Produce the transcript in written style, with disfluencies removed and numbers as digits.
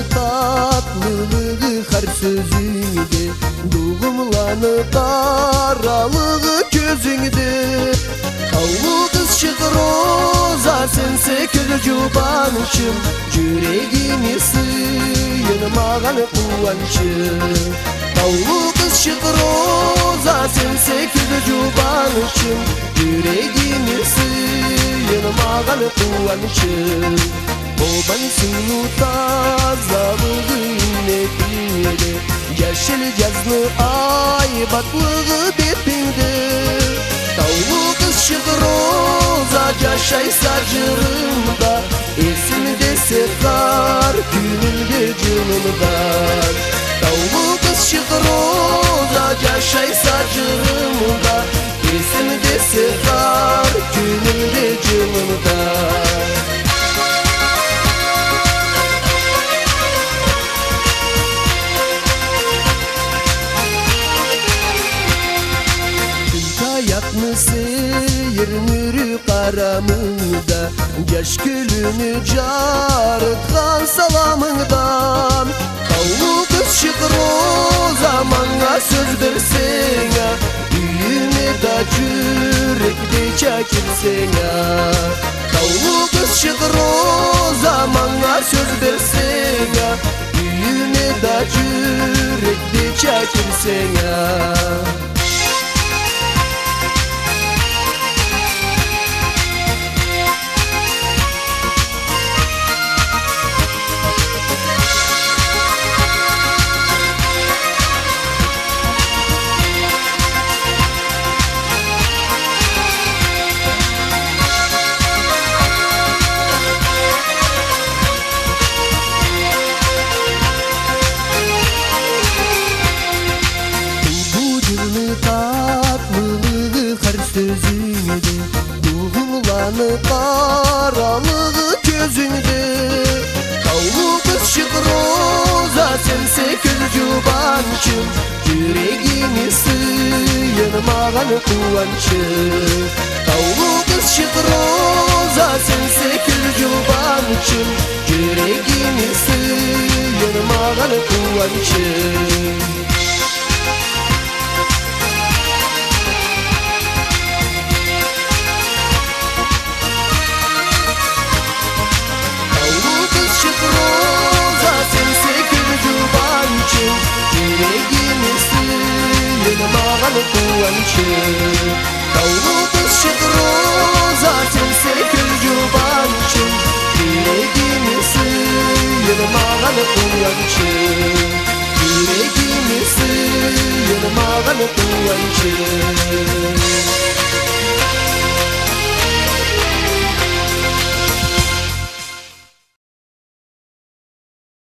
tatlılığı her sözünde, doğumlanıp aralığı gözünde. Tavlu kız çıkır oza sense gülcü banışım, yüreğimi sıyırmağın kuvançım. Tavlu kız çıkır oza sense gülcü banışım, yüreğimi sıyırmağın kuvançım. Baban sunu tazalığı inletmeli, yeşil yazlı ay batlığı depinde. Tavlu kız çıkır oza yaşay sacırımda, esimde sekar günümde cılımda. Tavlu kız çıkır oza yaşay sacırımda, esimde sekar günümde cılımda. Yatmış seyir nürü karamında, yaş gülünü carıtkan salamından. Tavlu kız çıkır o zamana söz versene, düğüne da yürekte çekilsene. Tavlu kız çıkır o zamana söz versene, düğüne da yürekte çekilsene. Tatlılığı her sözünde, doğumlanıp aralığı gözünde. Tavlu kız çıkır oza sense gülcü bançım, yüreğimi sıyırmağın kuvançım. Tavlu kız çıkır oza sense gülcü bançım, yüreğimi sıyırmağın kuvançım. Yüreğimi sıyırmağın kuvançım. Tavlu kız çıkır oza sense gülcü bançım, yüreğimi sıyırmağın kuvançım. Yüreğimi sıyırmağın kuvançım.